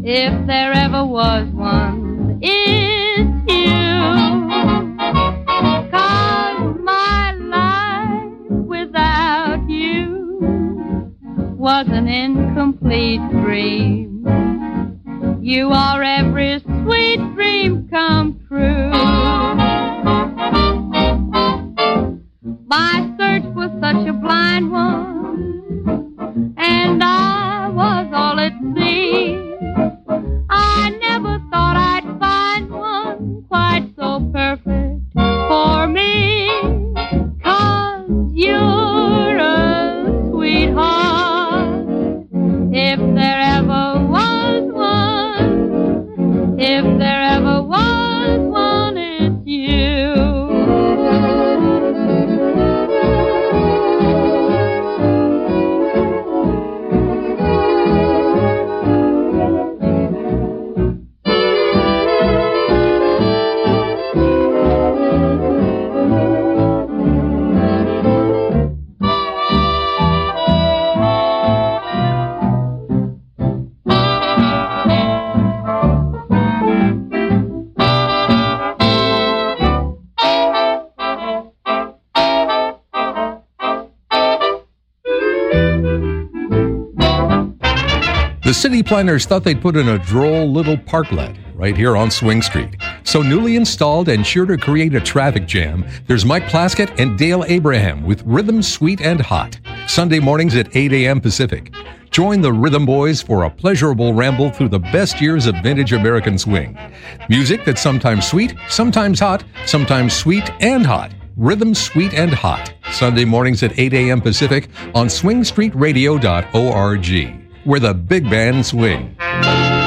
if there ever was one, it's you. 'Cause my life without you was an incomplete dream. You are every sweet dream come true. My search was such a blind one, and I was all at sea. I never thought I'd find one quite so perfect for me. 'Cause you're a sweetheart, if there ever was one, if there ever was one, it's you. The city planners thought they'd put in a droll little parklet right here on Swing Street. So newly installed and sure to create a traffic jam, there's Mike Plaskett and Dale Abraham with Rhythm Sweet and Hot, Sunday mornings at 8 a.m. Pacific. Join the Rhythm Boys for a pleasurable ramble through the best years of vintage American swing. Music that's sometimes sweet, sometimes hot, sometimes sweet and hot. Rhythm Sweet and Hot, Sunday mornings at 8 a.m. Pacific on swingstreetradio.org, where the big band swing.